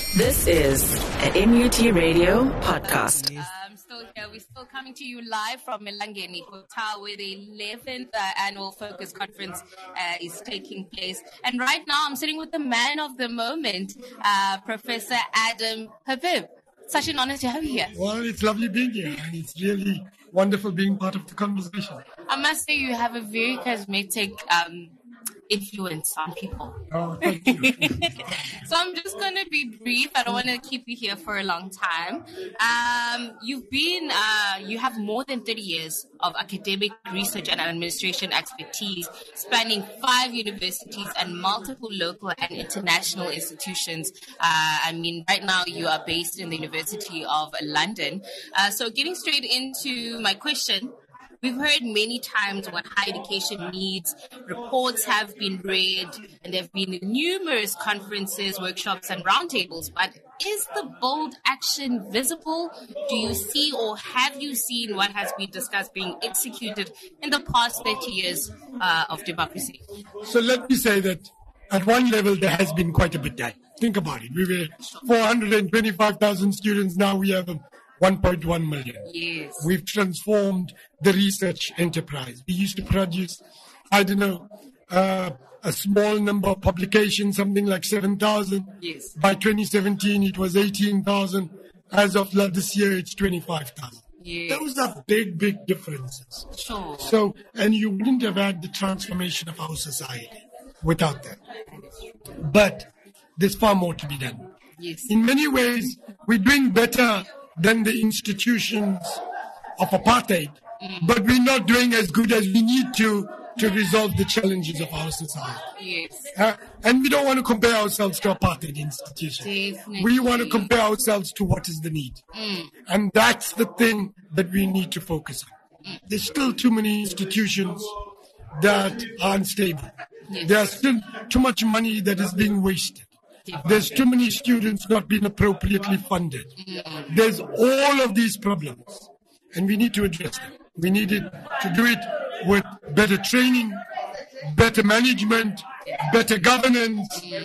This is a MUT Radio podcast. I'm still here. We're still coming to you live from Elangeni Hotel, where the 11th annual Focus Conference is taking place. And right now, I'm sitting with the man of the moment, Professor Adam Habib. Such an honor to have you here. Well, it's lovely being here, and it's really wonderful being part of the conversation. I must say, you have a very charismatic influence on people. Oh, thank you. So I'm just going to be brief. I don't want to keep you here for a long time. You have more than 30 years of academic research and administration expertise, spanning 5 universities and multiple local and international institutions. Right now you are based in the University of London. So getting straight into my question, we've heard many times what higher education needs. Reports have been read, and there have been numerous conferences, workshops, and roundtables. But is the bold action visible? Do you see or have you seen what has been discussed being executed in the past 30 years of democracy? So let me say that at one level there has been quite a bit done. Think about it. We were 425,000 students. Now we have 1.1 million. Yes. We've transformed the research enterprise. We used to produce, a small number of publications, something like 7,000. Yes. By 2017, it was 18,000. As of this year, it's 25,000. Yes. Those are big, big differences. Sure. So, and you wouldn't have had the transformation of our society without that. But there's far more to be done. Yes. In many ways, we're doing better than the institutions of apartheid, but we're not doing as good as we need to resolve the challenges of our society. Yes. And we don't want to compare ourselves to apartheid institutions. Definitely. We want to compare ourselves to what is the need. And that's the thing that we need to focus on. There's still too many institutions that are unstable. Yes. There's still too much money that is being wasted. There's too many students not being appropriately funded. There's all of these problems, and we need to address them. We need to do it with better training, better management, better governance.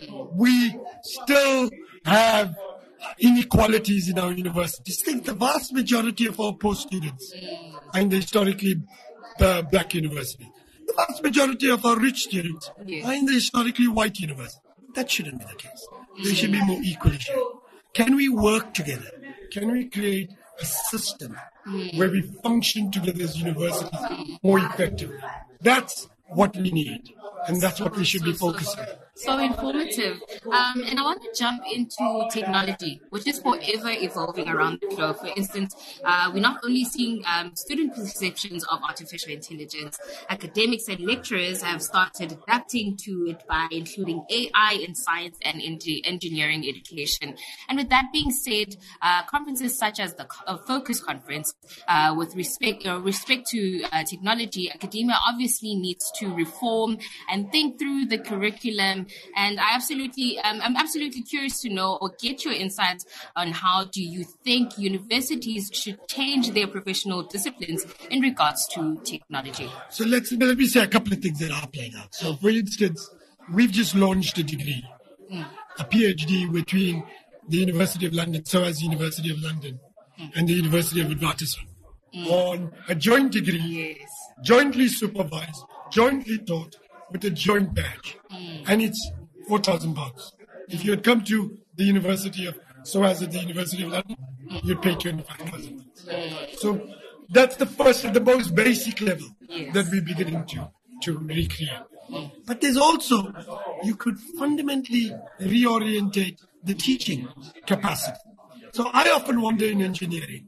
We still have inequalities in our universities. I think the vast majority of our poor students are in the historically black university. The vast majority of our rich students are in the historically white university. That shouldn't be the case. They should be more equally shared. Can we work together? Can we create a system where we function together as universities more effectively? That's what we need, and that's what we should be focusing on. So informative. And I want to jump into technology, which is forever evolving around the globe. For instance, we're not only seeing student perceptions of artificial intelligence. Academics and lecturers have started adapting to it by including AI in science and engineering education. And with that being said, conferences such as the Focus Conference, with respect to technology, academia obviously needs to reform and think through the curriculum. And I'm absolutely curious to know or get your insights on how do you think universities should change their professional disciplines in regards to technology. So let me say a couple of things that are playing out. So for instance, we've just launched a degree, a PhD between the University of London, SOAS University of London, and the University of Witwatersrand on a joint degree, jointly supervised, jointly taught, with a joint badge, and it's £4,000. If you had come to the University of SOAS at the University of London, you'd pay £25,000. So that's the first, the most basic level that we're beginning to recreate. But there's also, you could fundamentally reorientate the teaching capacity. So I often wonder in engineering,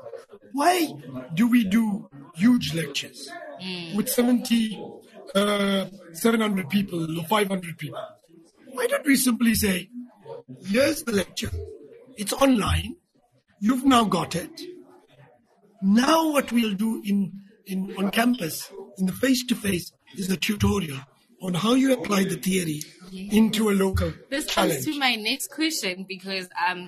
why do we do huge lectures with 700 people or 500 people? Why don't we simply say, here's the lecture, it's online, you've now got it. Now what we'll do on campus, in the face-to-face, is a tutorial on how you apply the theory into a local This challenge. comes to my next question because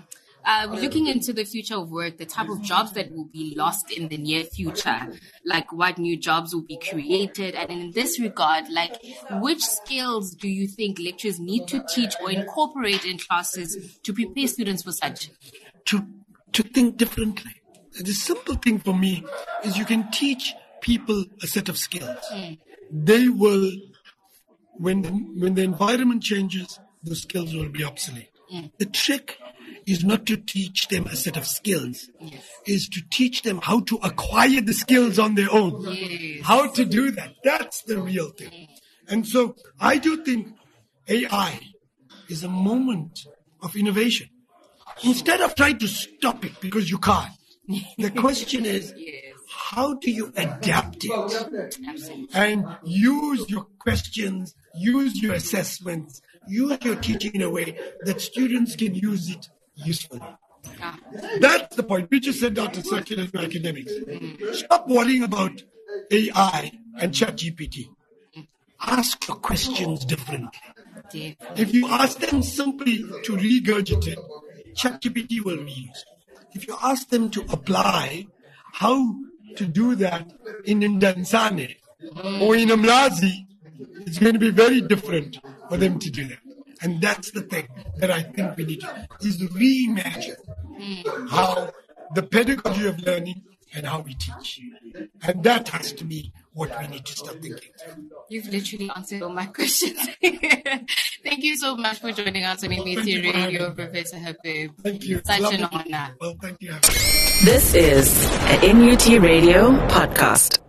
looking into the future of work, the type of jobs that will be lost in the near future, like what new jobs will be created. And in this regard, like which skills do you think lecturers need to teach or incorporate in classes to prepare students for such? To think differently. The simple thing for me is you can teach people a set of skills. They will, when the environment changes, the skills will be obsolete. The trick is not to teach them a set of skills, is to teach them how to acquire the skills on their own. How to do that. That's the real thing. And so I do think AI is a moment of innovation. Instead of trying to stop it because you can't, the question is, how do you adapt it? And use your questions, use your assessments, use your teaching in a way that students can use it usefully. That's the point. We just said that to circular academics. Stop worrying about AI and ChatGPT. Ask your questions differently. If you ask them simply to regurgitate, ChatGPT will be used. If you ask them to apply how to do that in Ndansane or in Mlazi, it's going to be very different for them to do that. And that's the thing that I think we need to do, is reimagine how the pedagogy of learning and how we teach. And that has to be what we need to start thinking through. You've literally answered all my questions. Thank you so much for joining us on MET Radio, Professor Habib. Thank you. Such an honor. Well, thank you. This is a MUT Radio podcast.